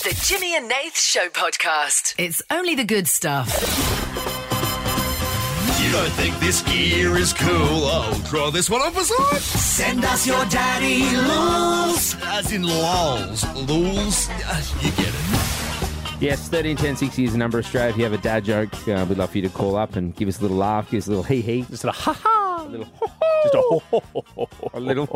The Jimmy and Nath Show podcast. It's only the good stuff. You don't think this gear is cool? I'll try this one on for size. Send us your daddy lols. As in lols. Lols. You get it. Yes, 13 10 60 is the number, Australia. If you have a dad joke, we'd love for you to call up and give us a little laugh, give us a little hee-hee. Just a ha-ha. A little Just a ho-ho. a little.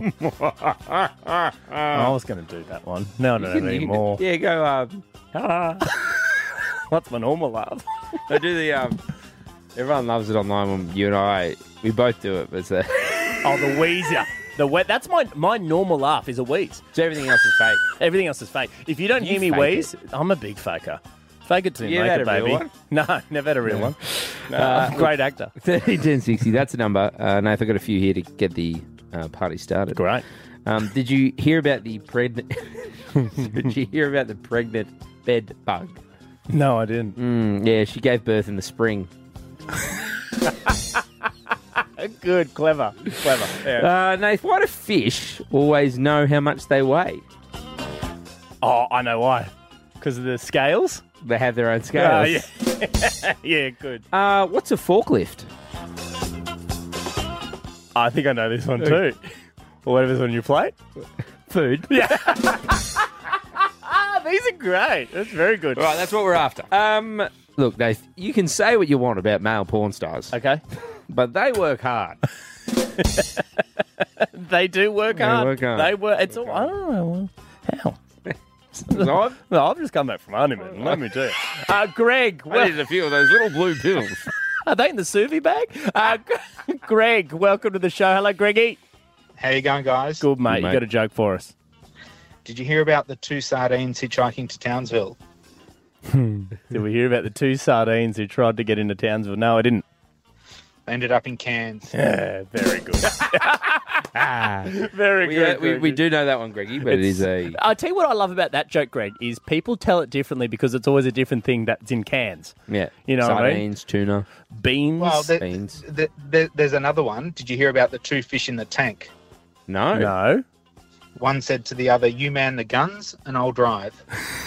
I was going to do that one. No, I don't have any more. Yeah, go. What's my normal laugh? I do the. Everyone loves it online when you and I, we both do it, but it's Oh, the wheezer. That's my normal laugh is a wheeze. so everything else is fake. Everything else is fake. If you don't hear me fake wheeze, I'm a big faker. Fake it to me, You make had it, a baby. real one? No, never had a real one. No, great actor. 13 10 60, that's the number. Nath, I've got a few here to get the party started. Great. Did you hear about the pregnant? Did you hear about the pregnant bed bug? No, I didn't. Yeah, she gave birth in the spring. Good, clever. Yeah. Nath, why do fish always know how much they weigh? Oh, I know why. Because of the scales? They have their own scales. Yeah. Yeah, good. What's a forklift? I think I know this one too. Or whatever's on your plate. Food. Yeah. These are great. That's very good. Right, that's what we're after. Look, Nath, you can say what you want about male porn stars, Okay. but they work hard. They do work hard. work hard. They work. It's all. I don't know how. So No, I've just come back from honeymoon. Let me tell you. Greg, I needed a few of those little blue pills. are they in the Suvi bag? Greg, welcome to the show. Hello, Greggy. How you going, guys? Good, mate. Good, mate. You got a joke for us? Did you hear about the two sardines hitchhiking to Townsville? Did we hear about the two sardines who tried to get into Townsville? No, I didn't. They ended up in Cairns. Yeah, very good. Very good. We do know that one, Greggy, but it is a... I'll tell you what I love about that joke, Greg, is people tell it differently because it's always a different thing that's in cans. Yeah. You know what I mean? Sardines, tuna, Beans. Well, beans. there's another one. Did you hear about the two fish in the tank? No. No. One said to the other, "You man the guns and I'll drive."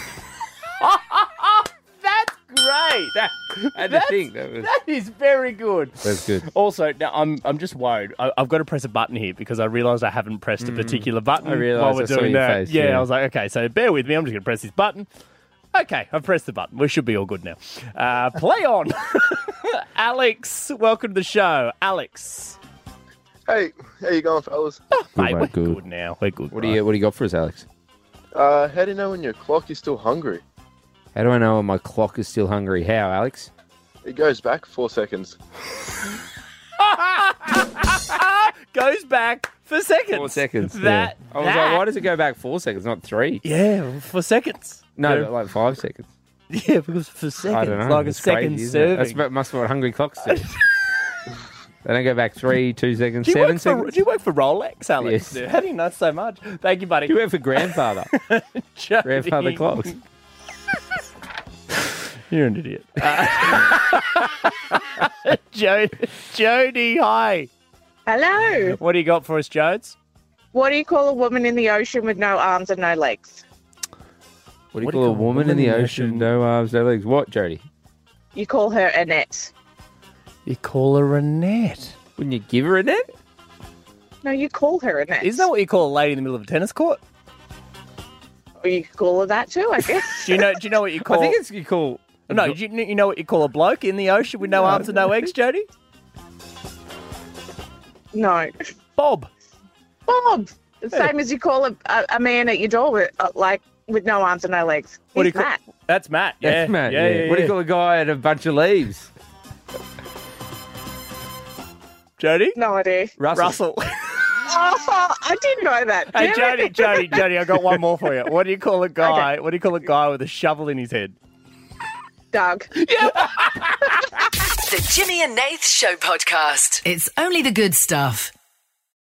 That's great. That is very good. That's good. Also, now I'm just worried. I've got to press a button here because I realised I haven't pressed a particular button I realised, while we're I saw doing your that. face, yeah, yeah. I was like, okay, so bear with me. I'm just going to press this button. Okay, I've pressed the button. We should be all good now. Play on. Alex, welcome to the show. Alex. Hey, how you going, fellas? Mate, mate, we're good. good now. We're good. What do you got for us, Alex? How do you know when your clock is still hungry? How do I know when my clock is still hungry? How, Alex? It goes back 4 seconds. Goes back for seconds. 4 seconds. That. Yeah. I was like, why does it go back 4 seconds, not 3? Yeah, for seconds. No, but like 5 seconds. Yeah, because for seconds, I don't know. like a It's second crazy, isn't it? serving. That must be what hungry clocks do. They don't go back 3, 2 seconds, Do you 7 work seconds. do you work for Rolex, Alex? Yes. How do you know so much? Thank you, buddy. Do you work for grandfather? Jody. Grandfather clocks. You're an idiot. Jody, hi. Hello. What do you got for us, Jodes? What do you call a woman in the ocean with no arms and no legs? What do you call a woman in the ocean? No arms, no legs. What, Jody? You call her Annette. You call her Annette. Wouldn't you give her a net? No, you call her Annette. Isn't that what you call a lady in the middle of a tennis court? Or you could call her that too, I guess. Do you know what you call? I think it's you call. No, do you know what you call a bloke in the ocean with no arms and no legs, Jody? No. Bob. Bob. The same as you call a man at your door with no arms and no legs. What do He's you call? Matt. That's Matt. Yeah. That's Matt. Yeah. What do you call a guy and a bunch of leaves? Jody? No idea. Russell. Oh, I didn't know that. Hey, Damn it. Jody, I got one more for you. What do you call a guy? What do you call a guy with a shovel in his head? Doug. The Jimmy and Nath Show podcast. It's only the good stuff.